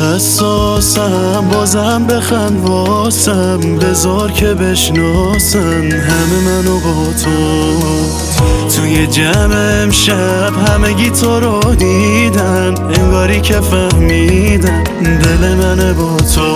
حساسم، بازم بخند واسم، بذار که بشناسن همه منو با تو. توی جمع امشب همگی تو رو دیدن، انگاری که فهمیدن دل منه با تو.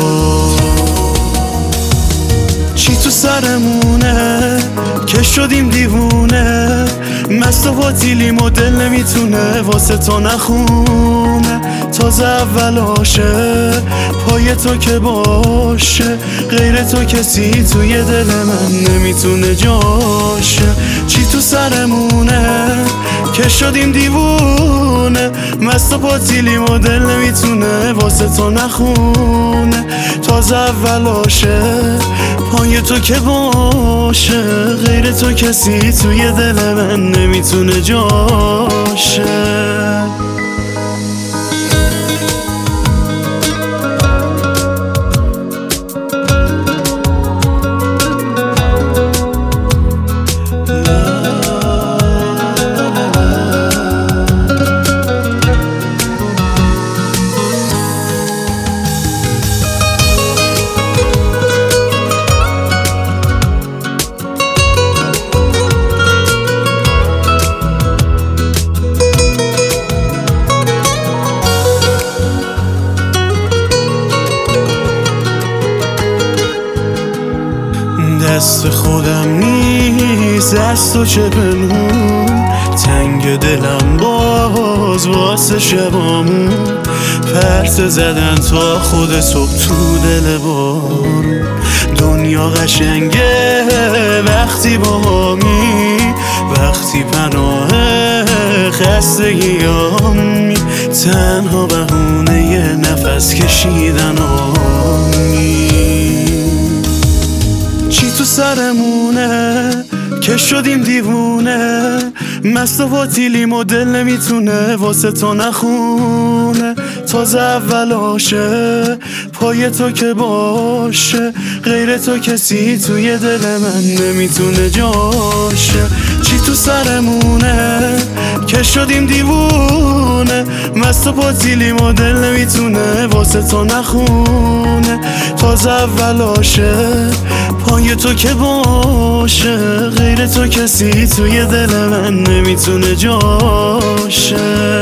چی تو سرمونه که شدیم دیوونه، مست و باطیلیم و دل نمیتونه واسه تو نخونه. تازه اولاشه پای تو که باشه، غیر تو کسی توی دل من نمیتونه جاشه. چی تو سرمونه که شدیم دیوونه، مست و باطیلیم و دل نمیتونه واسه تو نخونه. تازه اولاشه پای تو که باشه، غیر تو کسی توی دل من نمیتونه جاشه. دست خودم نیست از تو چه پنهون، تنگ دلم باز واسه شبامون. پرت زدن تا خود صبح تو دل بارون. دنیا قشنگه وقتی باهامی، وقتی پناه خستگیامی، تنها بهونه یه نفس کشیدن آمی. چی تو سرمونه که شدیم دیوونه، مست و باطیلیم و دل نمیتونه واسه تو نخونه. تازه اولاشه پای تو که باشه، غیر تو کسی توی دل من نمیتونه جاشه. چی تو سرمونه که شدیم دیوونه، مست و باطیلیم و دل نمیتونه واسه تو نخونه. تازه اولاشه پای تو که باشه، غیر تو کسی توی دل من نمیتونه جاشه.